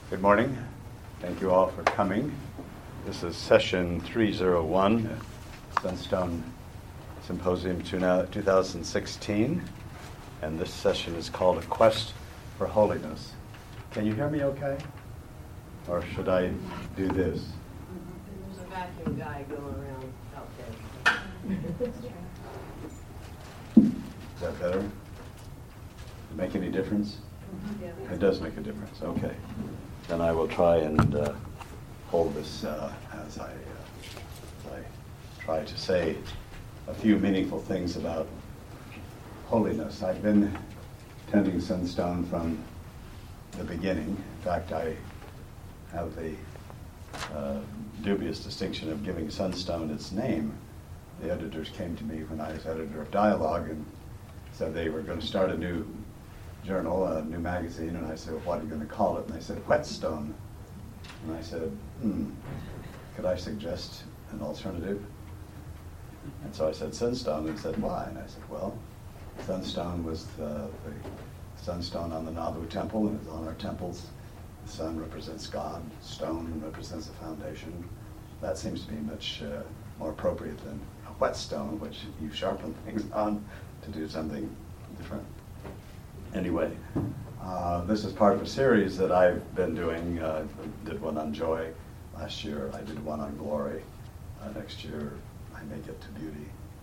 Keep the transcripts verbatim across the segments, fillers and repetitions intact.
Good morning. Thank you all for coming. This is session three oh one, Sunstone Symposium two thousand sixteen, and this session is called A Quest for Holiness. Can you hear me okay? Or should I do this? There's a vacuum guy going around out there. Is that better? Does it make any difference? Yeah. It does make a difference, okay. Then I will try and uh, hold this uh, as, I, uh, as I try to say a few meaningful things about holiness. I've been tending Sunstone from the beginning. In fact, I have the uh, dubious distinction of giving Sunstone its name. The editors came to me when I was editor of Dialogue and said they were going to start a new journal, a new magazine, and I said, well, what are you going to call it? And they said, Whetstone. And I said, hmm, could I suggest an alternative? And so I said Sunstone, and he said, why? And I said, well, Sunstone was uh, the sunstone on the Nauvoo temple, and it's on our temples. The sun represents God, stone represents the foundation. That seems to be much uh, more appropriate than a whetstone, which you sharpen things on to do something different. Anyway, uh, this is part of a series that I've been doing. Uh, I did one on joy last year. I did one on glory. Uh, next year, I may get to beauty.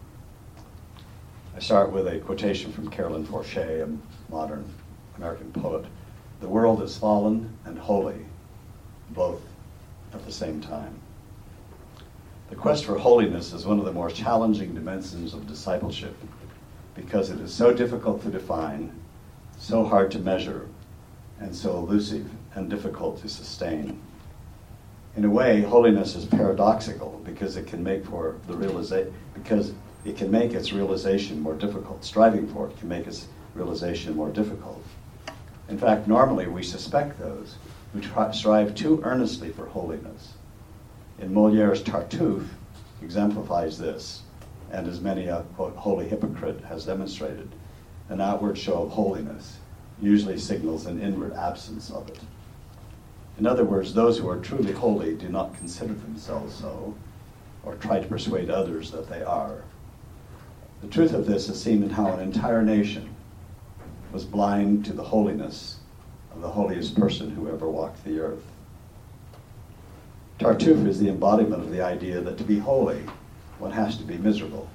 I start with a quotation from Carolyn Forche, a modern American poet. The world is fallen and holy, both at the same time. The quest for holiness is one of the more challenging dimensions of discipleship because it is so difficult to define, so hard to measure, and so elusive and difficult to sustain. In a way, holiness is paradoxical because it can make for the realization, because it can make its realization more difficult. Striving for it can make its realization more difficult. In fact, normally we suspect those who try, strive too earnestly for holiness. In Moliere's Tartuffe exemplifies this, and as many a, quote, holy hypocrite has demonstrated, an outward show of holiness usually signals an inward absence of it. In other words, those who are truly holy do not consider themselves so, or try to persuade others that they are. The truth of this is seen in how an entire nation was blind to the holiness of the holiest person who ever walked the earth. Tartuffe is the embodiment of the idea that to be holy, one has to be miserable,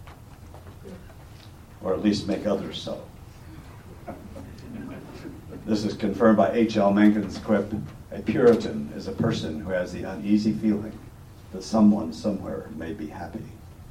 or at least make others so. This is confirmed by H L Mencken's quip, a Puritan is a person who has the uneasy feeling that someone somewhere may be happy.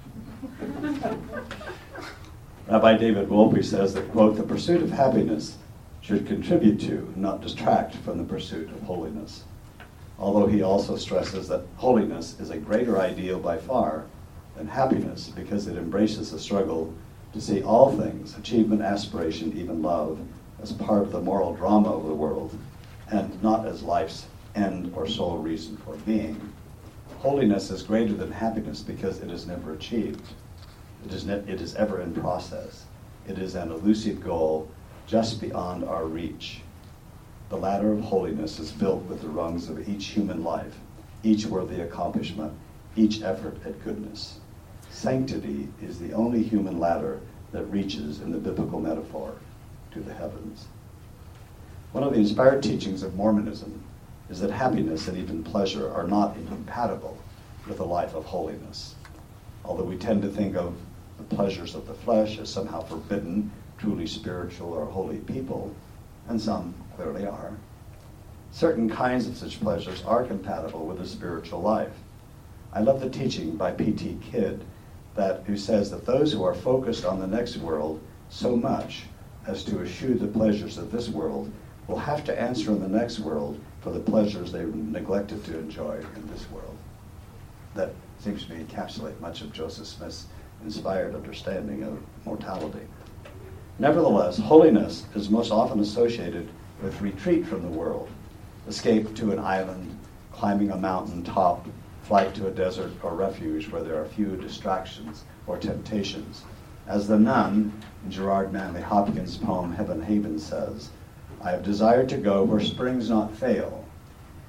Rabbi David Wolpe says that, quote, the pursuit of happiness should contribute to, not distract from the pursuit of holiness. Although he also stresses that holiness is a greater ideal by far than happiness because it embraces the struggle to see all things, achievement, aspiration, even love, as part of the moral drama of the world, and not as life's end or sole reason for being. Holiness is greater than happiness because it is never achieved. It is, ne- it is ever in process. It is an elusive goal just beyond our reach. The ladder of holiness is built with the rungs of each human life, each worthy accomplishment, each effort at goodness. Sanctity is the only human ladder that reaches, in the biblical metaphor, to the heavens. One of the inspired teachings of Mormonism is that happiness and even pleasure are not incompatible with a life of holiness. Although we tend to think of the pleasures of the flesh as somehow forbidden, truly spiritual or holy people, and some clearly are, certain kinds of such pleasures are compatible with a spiritual life. I love the teaching by P T Kidd that who says that those who are focused on the next world so much as to eschew the pleasures of this world will have to answer in the next world for the pleasures they neglected to enjoy in this world. That seems to me encapsulate much of Joseph Smith's inspired understanding of mortality. Nevertheless, holiness is most often associated with retreat from the world, escape to an island, climbing a mountain top, flight to a desert or refuge where there are few distractions or temptations. As the nun in Gerard Manley Hopkins' poem Heaven Haven says, I have desired to go where springs not fail,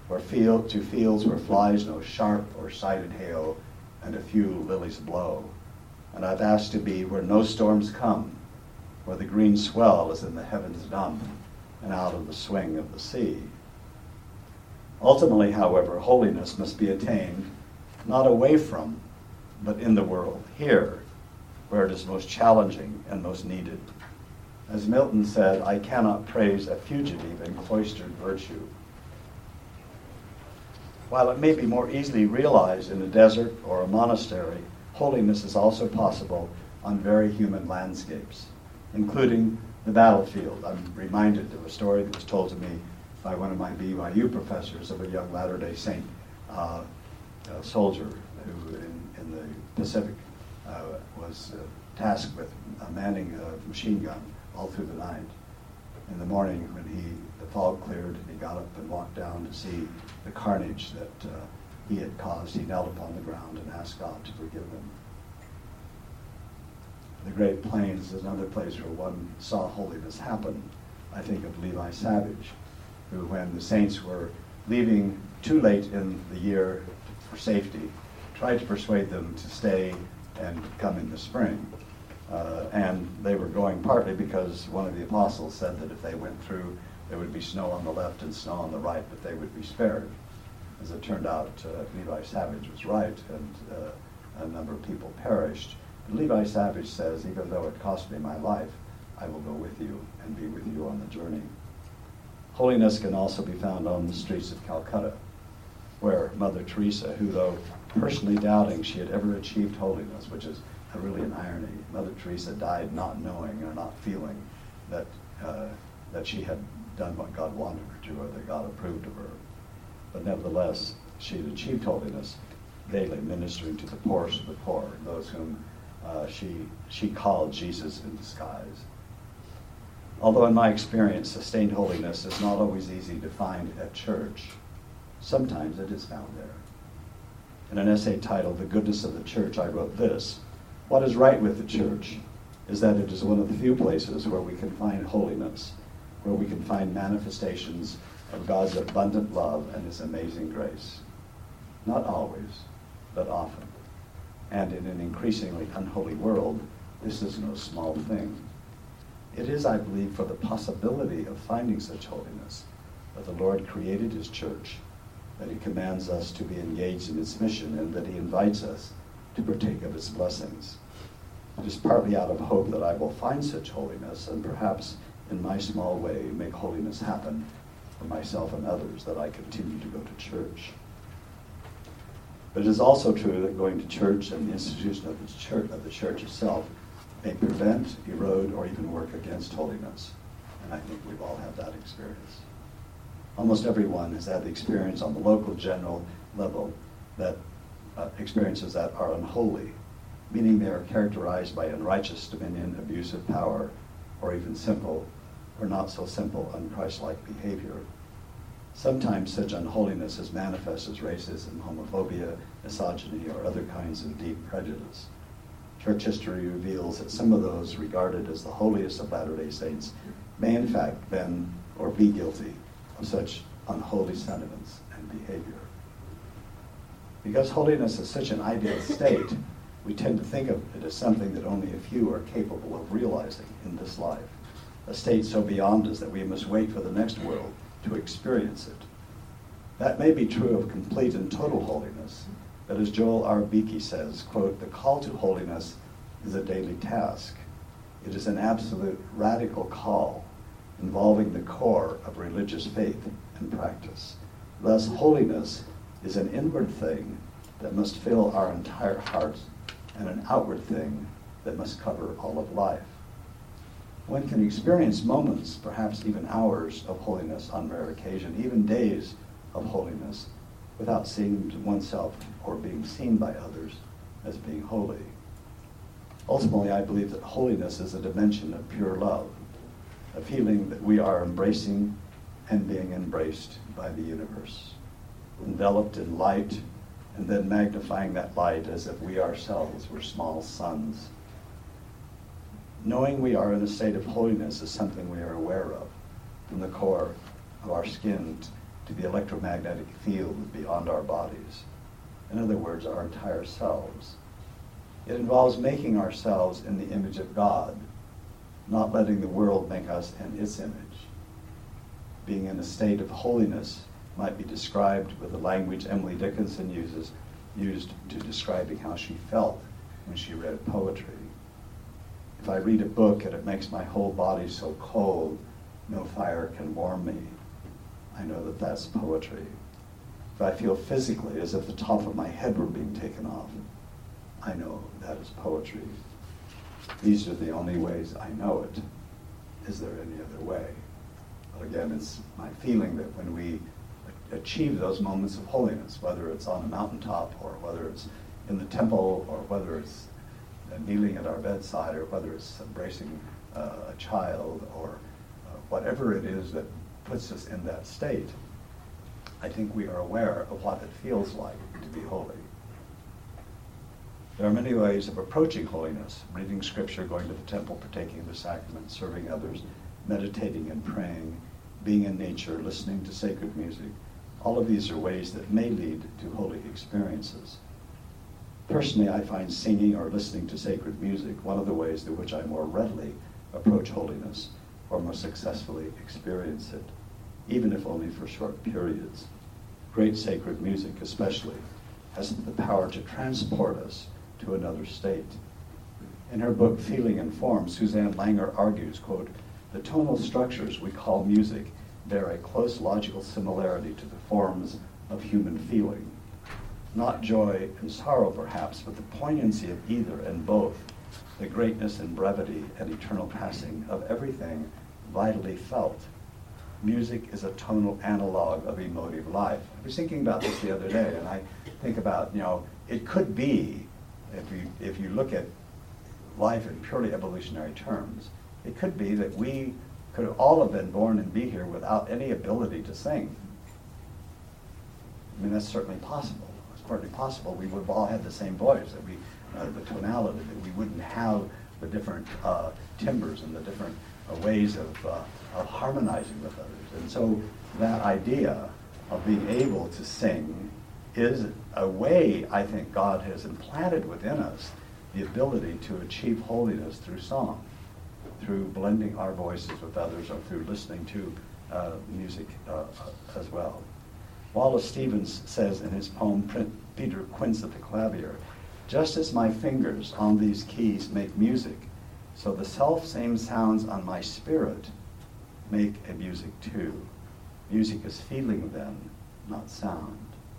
where field to fields where flies no sharp or sighted hail, and a few lilies blow. And I've asked to be where no storms come, where the green swell is in the heavens dump, and out of the swing of the sea. Ultimately, however, holiness must be attained not away from, but in the world, here, where it is most challenging and most needed. As Milton said, I cannot praise a fugitive in cloistered virtue. While it may be more easily realized in a desert or a monastery, holiness is also possible on very human landscapes, including the battlefield. I'm reminded of a story that was told to me by one of my B Y U professors of a young Latter-day Saint uh, uh, soldier who in, in the Pacific uh, was uh, tasked with uh, manning a machine gun all through the night. In the morning, when he the fog cleared, he got up and walked down to see the carnage that uh, he had caused. He knelt upon the ground and asked God to forgive him. The Great Plains is another place where one saw holiness happen. I think of Levi Savage, who, when the saints were leaving too late in the year for safety, tried to persuade them to stay and come in the spring. Uh, and they were going partly because one of the apostles said that if they went through, there would be snow on the left and snow on the right, but they would be spared. As it turned out, uh, Levi Savage was right, and uh, a number of people perished. But Levi Savage says, even though it cost me my life, I will go with you and be with you on the journey. Holiness can also be found on the streets of Calcutta, where Mother Teresa, who though personally doubting she had ever achieved holiness, which is a really an irony, Mother Teresa died not knowing or not feeling that uh, that she had done what God wanted her to, or that God approved of her. But nevertheless, she had achieved holiness daily, ministering to the poorest of the poor, those whom uh, she she called Jesus in disguise. Although in my experience, sustained holiness is not always easy to find at church, sometimes it is found there. In an essay titled The Goodness of the Church, I wrote this: what is right with the church is that it is one of the few places where we can find holiness, where we can find manifestations of God's abundant love and his amazing grace. Not always, but often. And in an increasingly unholy world, this is no small thing. It is, I believe, for the possibility of finding such holiness that the Lord created his church, that he commands us to be engaged in its mission, and that he invites us to partake of its blessings. It is partly out of hope that I will find such holiness, and perhaps in my small way make holiness happen for myself and others, that I continue to go to church. But it is also true that going to church and the institution of the church, of the church itself may prevent, erode, or even work against holiness. And I think we've all had that experience. Almost everyone has had the experience on the local general level that uh, experiences that are unholy, meaning they are characterized by unrighteous dominion, abuse of power, or even simple or not so simple unchristlike behavior. Sometimes such unholiness is manifest as racism, homophobia, misogyny, or other kinds of deep prejudice. Church history reveals that some of those regarded as the holiest of Latter-day Saints may in fact been or be guilty of such unholy sentiments and behavior. Because holiness is such an ideal state, we tend to think of it as something that only a few are capable of realizing in this life, a state so beyond us that we must wait for the next world to experience it. That may be true of complete and total holiness, but as Joel R. Beakey says, quote, the call to holiness is a daily task. It is an absolute radical call involving the core of religious faith and practice. Thus, holiness is an inward thing that must fill our entire hearts and an outward thing that must cover all of life. One can experience moments, perhaps even hours, of holiness on rare occasion, even days of holiness, without seeing oneself or being seen by others as being holy. Ultimately, I believe that holiness is a dimension of pure love, a feeling that we are embracing and being embraced by the universe, enveloped in light, and then magnifying that light as if we ourselves were small suns. Knowing we are in a state of holiness is something we are aware of, from the core of our skin to to the electromagnetic field beyond our bodies. In other words, our entire selves. It involves making ourselves in the image of God, not letting the world make us in its image. Being in a state of holiness might be described with the language Emily Dickinson uses, used to describing how she felt when she read poetry. If I read a book and it makes my whole body so cold, no fire can warm me, I know that that's poetry. If I feel physically as if the top of my head were being taken off, I know that is poetry. These are the only ways I know it. Is there any other way? But again, it's my feeling that when we achieve those moments of holiness, whether it's on a mountaintop or whether it's in the temple or whether it's kneeling at our bedside or whether it's embracing uh, a child or uh, whatever it is that puts us in that state, I think we are aware of what it feels like to be holy. There are many ways of approaching holiness: reading scripture, going to the temple, partaking of the sacrament, serving others, meditating and praying, being in nature, listening to sacred music. All of these are ways that may lead to holy experiences. Personally, I find singing or listening to sacred music one of the ways in which I more readily approach holiness or more successfully experience it, even if only for short periods. Great sacred music especially has the power to transport us to another state. In her book, Feeling and Form, Suzanne Langer argues, quote, "The tonal structures we call music bear a close logical similarity to the forms of human feeling. Not joy and sorrow, perhaps, but the poignancy of either and both, the greatness and brevity and eternal passing of everything vitally felt. Music is a tonal analog of emotive life." I was thinking about this the other day, and I think about, you know, it could be, if you, if you look at life in purely evolutionary terms, it could be that we could all have been born and be here without any ability to sing. I mean, that's certainly possible. It's partly possible we would have all had the same voice, that we, uh, the tonality, that we wouldn't have the different uh, timbres and the different uh, ways of, uh, of harmonizing with others. And so that idea of being able to sing is a way, I think, God has implanted within us the ability to achieve holiness through song, through blending our voices with others, or through listening to uh, music uh, as well. Wallace Stevens says in his poem, Peter Quince at the Clavier, "Just as my fingers on these keys make music, so the self-same sounds on my spirit make a music too. Music is feeling then, not sound."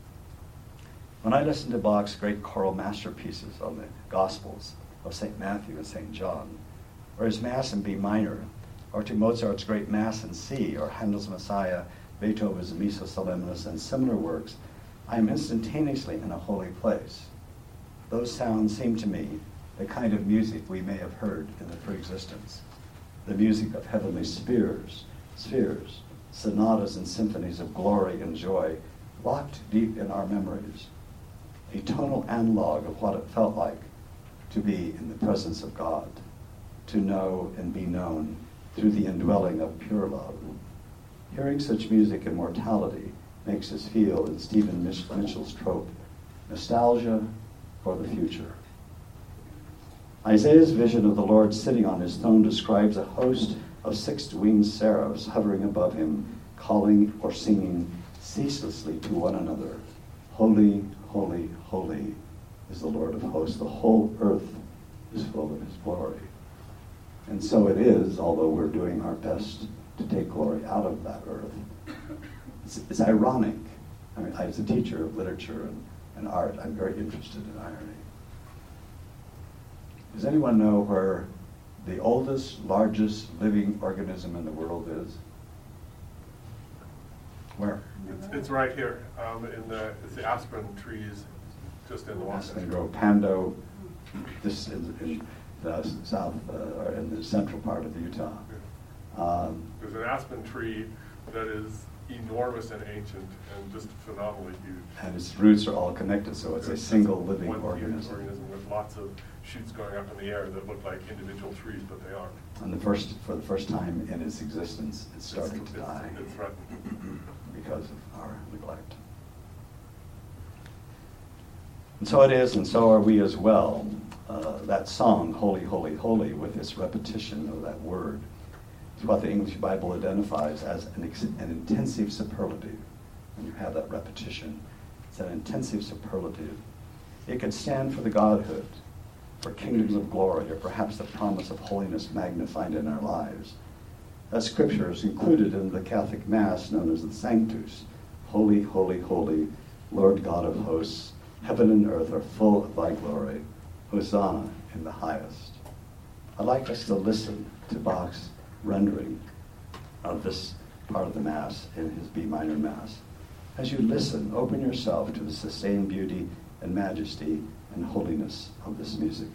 When I listen to Bach's great choral masterpieces on the Gospels of Saint Matthew and Saint John, or his Mass in B minor, or to Mozart's great Mass in C, or Handel's Messiah, Beethoven's Missa Solemnis, and similar works, I am instantaneously in a holy place. Those sounds seem to me the kind of music we may have heard in the pre-existence, the music of heavenly spheres, spheres, sonatas and symphonies of glory and joy, locked deep in our memories, a tonal analog of what it felt like to be in the presence of God, to know and be known through the indwelling of pure love. Hearing such music in mortality makes us feel, in Stephen Mitchell's trope, nostalgia for the future. Isaiah's vision of the Lord sitting on his throne describes a host of six-winged seraphs hovering above him, calling or singing ceaselessly to one another, "Holy, holy, holy is the Lord of hosts. The whole earth is full of his glory." And so it is, although we're doing our best to take glory out of that earth. It's, it's ironic. I mean, as a teacher of literature and, and art, I'm very interested in irony. Does anyone know where the oldest, largest living organism in the world is? Where? It's, it's right here. Um, in the it's the aspen trees, just in the Aspen Washington. Grove, Pando, this in, in the south uh, or in the central part of Utah. Um, There's an aspen tree that is enormous and ancient and just phenomenally huge. and its roots are all connected, so it's a single living one organism. huge organism with lots of shoots going up in the air that look like individual trees, but they aren't. And the first, for the first time in its existence, it's starting it's, to it's, die. It's threatened. We because of our neglect. And so it is, and so are we as well. Uh, that song, Holy, Holy, Holy, with its repetition of that word, is what the English Bible identifies as an, ex- an intensive superlative. When you have that repetition, it's an intensive superlative. It could stand for the Godhood, for kingdoms of glory, or perhaps the promise of holiness magnified in our lives. That scripture is included in the Catholic Mass known as the Sanctus. Holy, holy, holy, Lord God of hosts, heaven and earth are full of thy glory. Hosanna in the highest. I'd like us to listen to Bach's rendering of this part of the Mass in his B minor Mass. As you listen, open yourself to the sustained beauty and majesty and holiness of this music.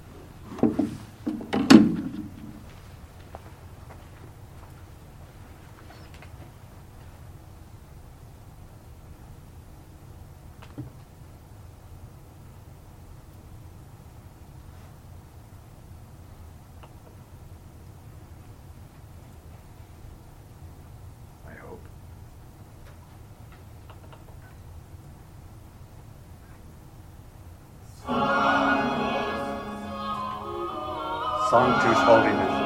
Sanctus Holiness.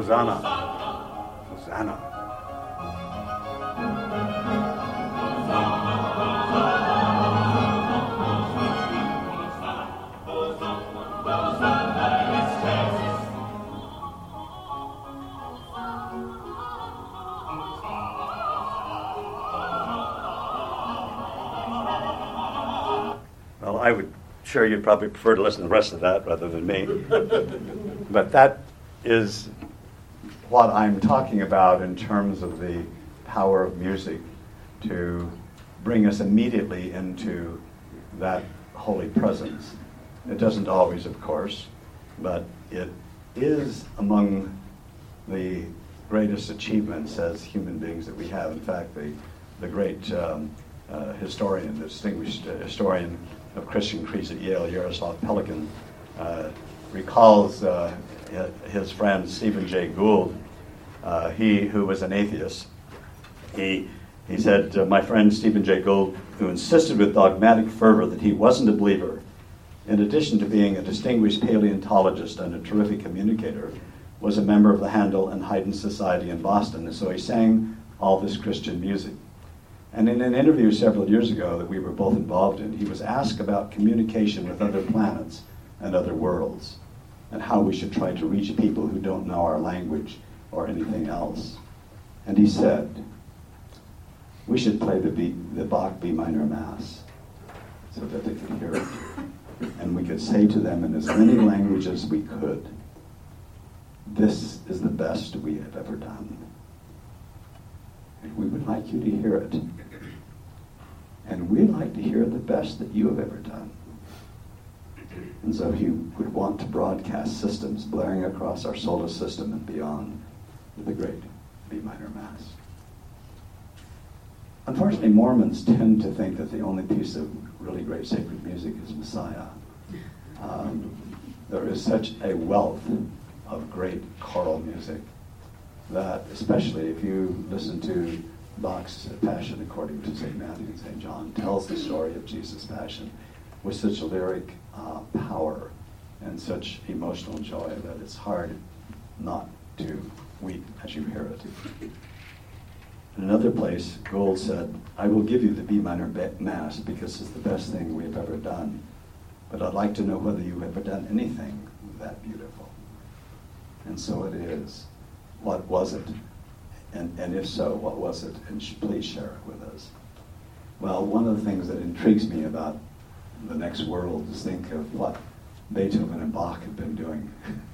Hosanna. Hosanna. Well, I would sure you'd probably prefer to listen to the rest of that rather than me. But that is what I'm talking about in terms of the power of music to bring us immediately into that holy presence. It doesn't always, of course, but it is among the greatest achievements as human beings that we have. In fact, the, the great um, uh, historian, the distinguished uh, historian of Christian creeds at Yale, Yaroslav Pelikan, uh, recalls uh, his friend Stephen Jay Gould, uh, he who was an atheist. He, he said, uh, my friend Stephen Jay Gould, who insisted with dogmatic fervor that he wasn't a believer, in addition to being a distinguished paleontologist and a terrific communicator, was a member of the Handel and Haydn Society in Boston, and so he sang all this Christian music. And in an interview several years ago that we were both involved in, he was asked about communication with other planets and other worlds, and how we should try to reach people who don't know our language or anything else. And he said, we should play the, B, the Bach B minor Mass so that they could hear it. And we could say to them in as many languages as we could, this is the best we have ever done. And we would like you to hear it. And we'd like to hear the best that you have ever done. And so he would want to broadcast systems blaring across our solar system and beyond with the great B minor Mass. Unfortunately, Mormons tend to think that the only piece of really great sacred music is Messiah. Um, there is such a wealth of great choral music that, especially if you listen to Bach's Passion according to Saint Matthew and Saint John, tells the story of Jesus' Passion with such lyric uh, power and such emotional joy that it's hard not to weep as you hear it. In another place, Gould said, I will give you the B minor Mass because it's the best thing we have ever done. But I'd like to know whether you've ever done anything that beautiful. And so it is. What was it? And, and if so, what was it? And sh- please share it with us. Well, one of the things that intrigues me about the next world is think of what Beethoven and Bach have been doing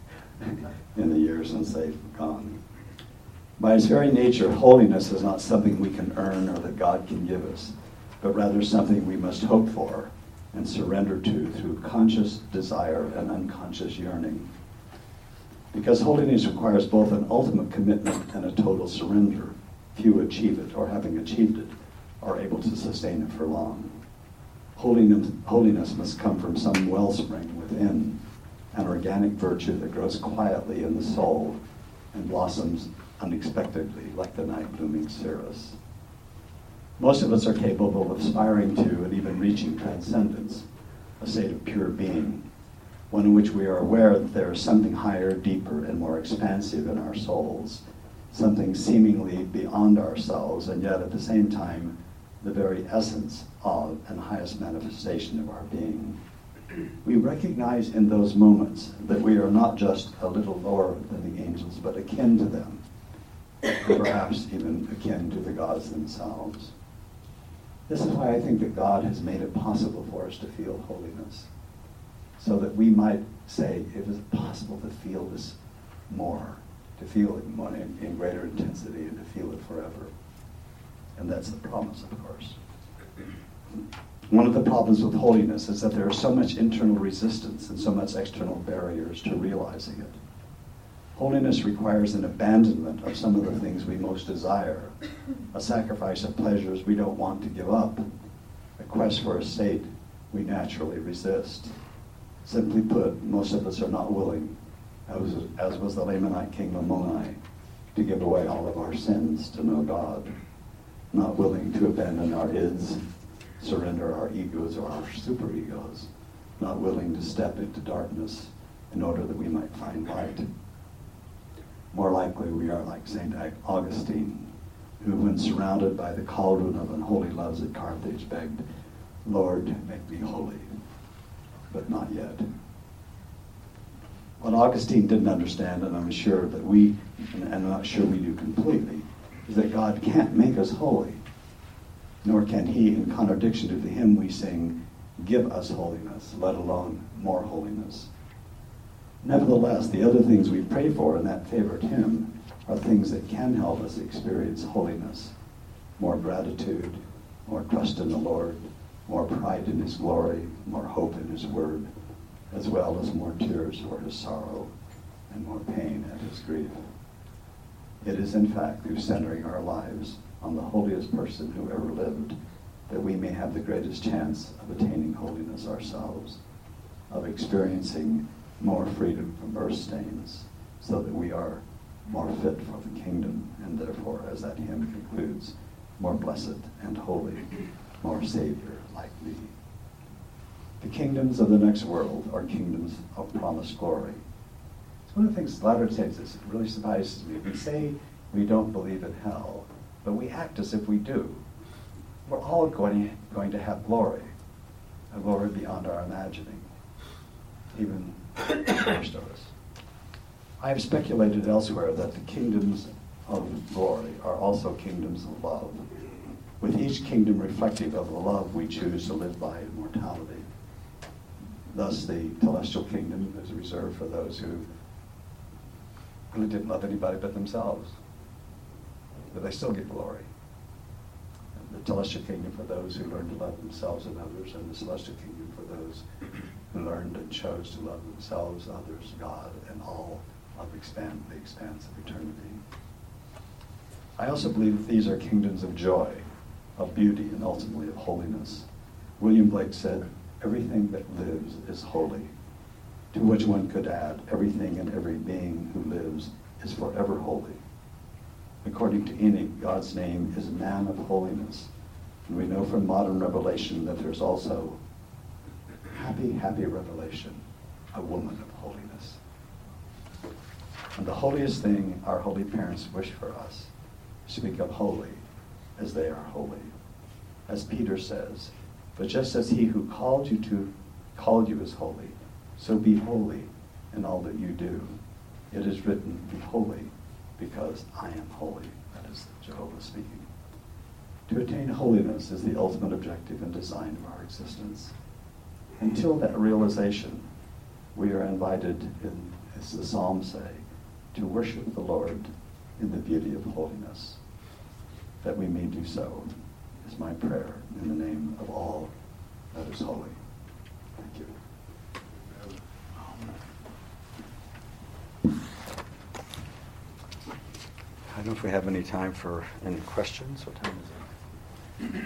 in the years since they've gone. By its very nature, holiness is not something we can earn or that God can give us, but rather something we must hope for and surrender to through conscious desire and unconscious yearning. Because holiness requires both an ultimate commitment and a total surrender. Few achieve it, or having achieved it, are able to sustain it for long. Holiness, holiness must come from some wellspring within, an organic virtue that grows quietly in the soul and blossoms unexpectedly like the night-blooming cereus. Most of us are capable of aspiring to and even reaching transcendence, a state of pure being, one in which we are aware that there is something higher, deeper, and more expansive in our souls, something seemingly beyond ourselves, and yet at the same time, the very essence of and highest manifestation of our being. We recognize in those moments that we are not just a little lower than the angels, but akin to them, and perhaps even akin to the gods themselves. This is why I think that God has made it possible for us to feel holiness, so that we might say, it is possible to feel this more, to feel it more in, in greater intensity and to feel it forever. And that's the promise, of course. One of the problems with holiness is that there is so much internal resistance and so much external barriers to realizing it. Holiness requires an abandonment of some of the things we most desire, a sacrifice of pleasures we don't want to give up, a quest for a state we naturally resist. Simply put, most of us are not willing, as, as was the Lamanite king Lamoni, to give away all of our sins to know God, not willing to abandon our ids, surrender our egos or our superegos, not willing to step into darkness in order that we might find light. more likely we are like Saint Augustine, who, when surrounded by the cauldron of unholy loves at Carthage, begged, "Lord, make me holy," but not yet. What Augustine didn't understand, and I'm sure that we, and I'm not sure we do completely, is that God can't make us holy, nor can he, in contradiction to the hymn we sing, give us holiness, let alone more holiness. Nevertheless, the other things we pray for in that favorite hymn are things that can help us experience holiness: more gratitude, more trust in the Lord, more pride in his glory, more hope in his word, as well as more tears for his sorrow and more pain at his grief. It is in fact through centering our lives on the holiest person who ever lived that we may have the greatest chance of attaining holiness ourselves, of experiencing more freedom from birth stains, so that we are more fit for the kingdom, and therefore, as that hymn concludes, more blessed and holy, more Savior like thee. The kingdoms of the next world are kingdoms of promised glory. It's one of the things Latter-day Saints really surprises me. We say we don't believe in hell, but we act as if we do. We're all going, going to have glory, a glory beyond our imagining, even the worst of us. I have speculated elsewhere that the kingdoms of glory are also kingdoms of love, with each kingdom reflective of the love we choose to live by in mortality. Thus, the celestial kingdom is reserved for those who really didn't love anybody but themselves, but they still get glory. And the celestial kingdom for those who learn to love themselves and others, and the celestial kingdom for those who learned and chose to love themselves, others, God, and all of expand, the expanse of eternity. I also believe that these are kingdoms of joy, of beauty, and ultimately of holiness. William Blake said, "Everything that lives is holy," to which one could add, everything and every being who lives is forever holy. According to Enoch, God's name is man of holiness, and we know from modern revelation that there's also happy, happy revelation, a woman of holiness. And the holiest thing our holy parents wish for us is to become holy as they are holy. As Peter says, "But just as he who called you to called you is holy, so be holy in all that you do. It is written, be holy, because I am holy." That is Jehovah speaking. To attain holiness is the ultimate objective and design of our existence. Until that realization, we are invited, in, as the Psalms say, to worship the Lord in the beauty of holiness. That we may do so is my prayer in the name of all that is holy. Thank you. I don't know if we have any time for any questions. What time is it?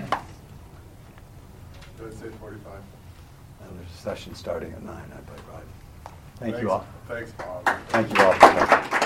Let's say forty-five. Uh, there's a session starting at nine, I believe, right? Thank Thanks, you all. Thanks, Bob. Thank you all for coming.